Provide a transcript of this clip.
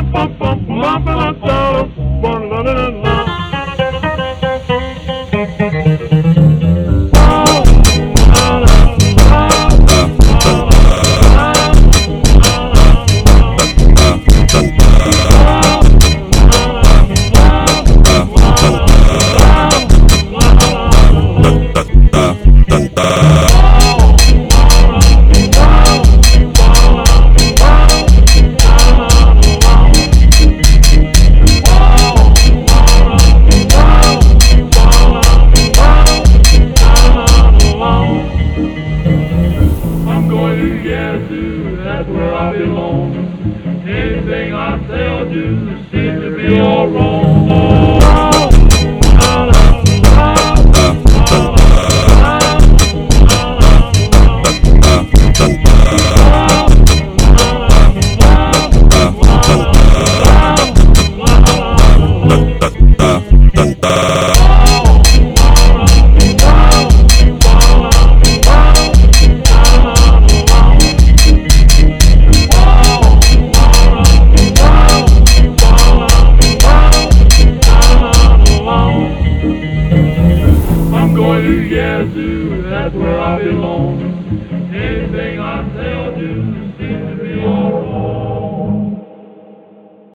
That's where I belong. Anything I tell you seems to be all wrong. Yazoo, that's where I belong. Anything I tell you seems to be all wrong.